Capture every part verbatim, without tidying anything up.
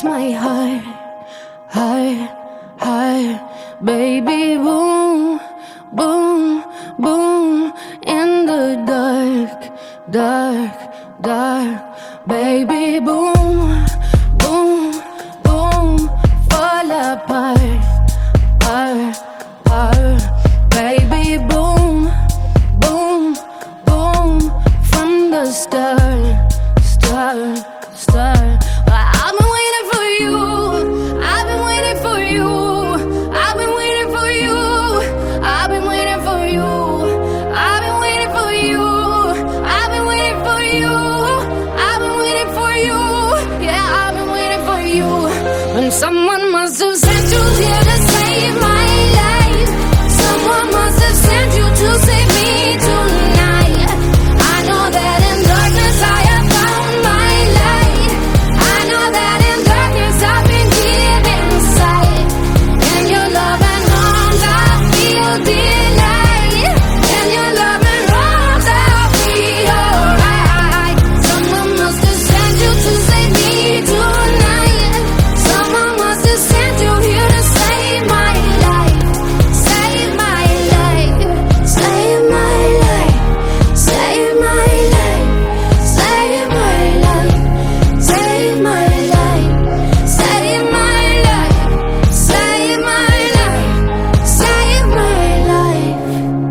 beats my heart, heart, heart. Baby, boom, boom, boom. In the dark, dark, dark. Baby, boom, boom, boom. Fall apart, apart, apart. Baby, boom, boom, boom. From the start, start, start. I've been waiting for you. I've been waiting for you. I've been waiting for you. I've been waiting for you. I've been waiting for you. I've been waiting for you. I've been waiting for you. Yeah, I've been waiting for you. And someone must have sent you here to save my life. Someone must have sent you to save me tonight. I know that in darkness I have found my light. I know that in darkness I've been given sight. In your loving arms I feel delight. In your loving arms I'll be alright. Someone must have sent you to save me tonight. Someone must have sent you here to save my life. Save my life. Save my life. Save my life. Save my life. Save my life. Save my life. Save my life. Save my life.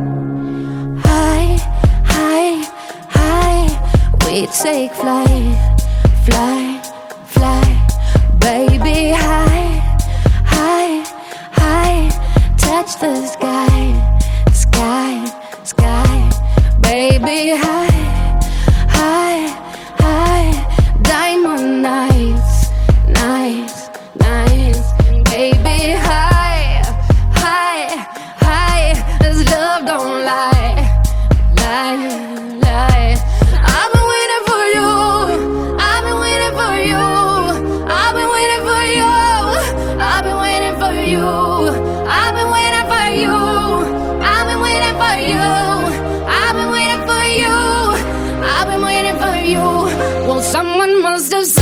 High, high, high. We take flight, fly, fly. Baby, high, high, high. Touch the sky, sky, sky. Baby, high, high, high. Diamond nights, nights, nights. Baby, high, high, high. This love don't lie, lie, lie. I've been waiting for you. I've been waiting for you. I've been waiting for you. I've been waiting for you. I've been waiting for you. I've been waiting for you. I've been waiting for you. I've been waiting for you. Well, someone must have